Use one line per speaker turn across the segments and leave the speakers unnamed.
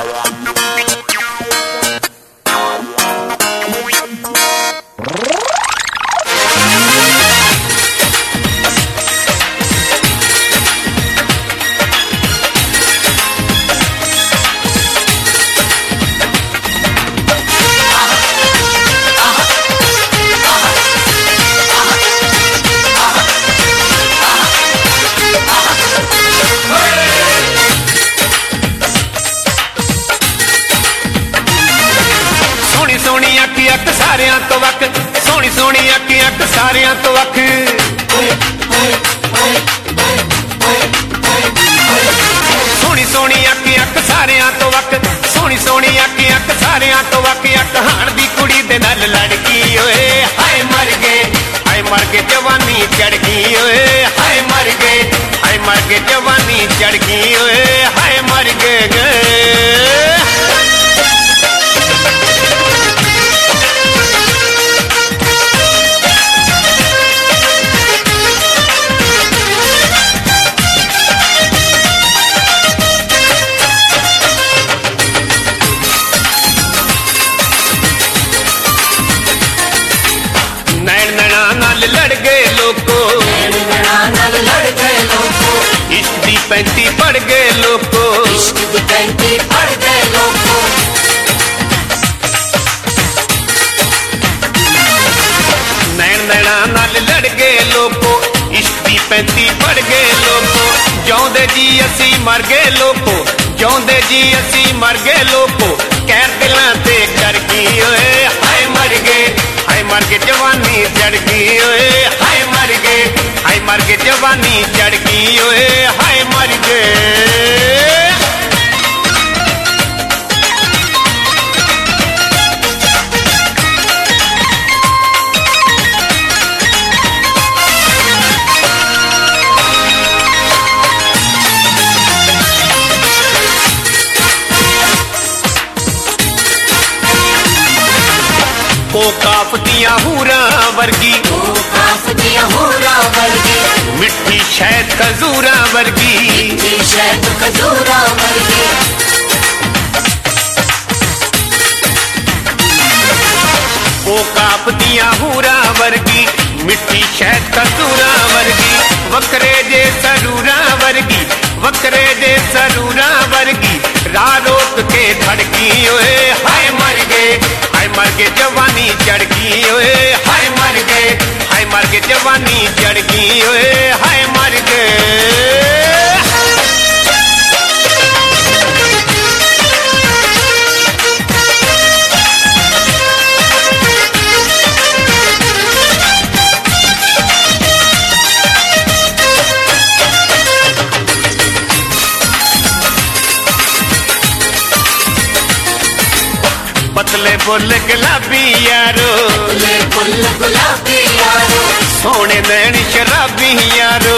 सोनी अख अख सारियां तो वख, सोनी सोनी अख अख सारियां तो वख। सोनी सोनी अख अख सारियां तो वख, सोनी सोनी अख अख सारियां तो वख। अख हाण दी कुड़ी दे नाल लड़की ओए हाय मर गए जवानी चढ़ गई ओए हाय मर गए जवानी चढ़ गई ओए हाय मर गए। लड़ गए लोको, इश्क दी पैंती पड़ गए लोको, नैन नैना नाल लड़ गए लोको, इश्क दी पैंती पड़ गए लोको। जिउंदे जी असी मर गए लोको, जिउंदे जी असी मर गए लोको। कैर दिलां ते कर गई ओए हाय मर गए जवानी चढ़ गई ओए हाय मर गए जवानी चढ़ गई ओए हाय मर गए। ओ काफतियां हूरा वर्गी, मिठी शहद खजूरा वर्गी, ओ काफतियां हूरा वर्गी, मिठी शहद खजूरा वर्गी। वक्रे जे सरूरा वर्गी, वक्रे जे सरूरा वर्गी। राह रोक के धड़की ओए हाय मर गए जवानी चढ़ गई ओए हाय मर गए जवानी चढ़ गई ओए हाय मर गए। पतले फुल गुलाबी यारो, सोने नैन शराबी यारो,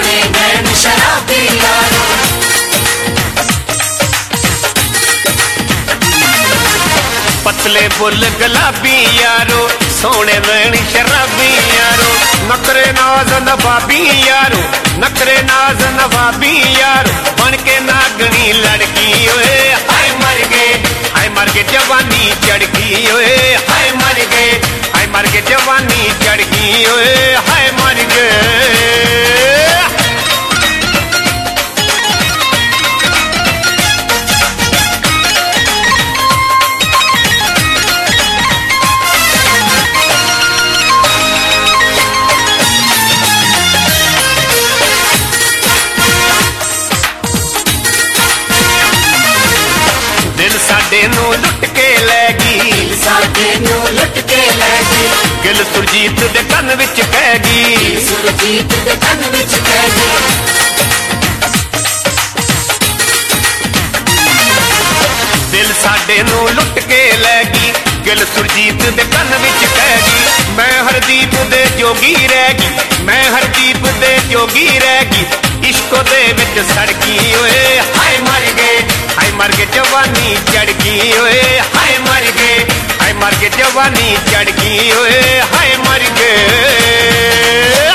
पतले फुल गुलाबी यारो, सोने नैन शराबी यारो। नखरे नाज नवाबी यारो, नखरे नाज नवाबी यारो। बन के नागनी लड़की ओए हाय मर गए जवानी चढ़ गई ओए हाय मर गए जवानी चढ़ गई ओए हाय मर गए। दिल साडे नू लुट के लै गई, गिल सुरजीत दे कन विच कह गई, दिल साडे नू लुट के लै गई, गिल सुरजीत दे कन विच कह गई। मैं हरदीप दे जोगी रह गई, मैं हरदीप दे जोगी रह गई। इश्को दे विच सड़ गई ओए हाय मर गए जवानी चढ़ गई ओए हाय मर गए जवानी चढ़ गई ओए हाय मर गए।